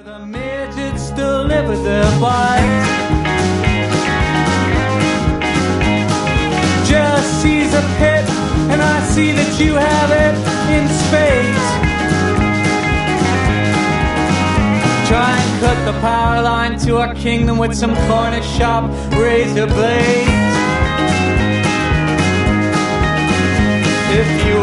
The midgets deliver their bite. Just sees a pit, and I see that you have it in spades. Try and cut the power line to our kingdom with some corner shop razor blades. If you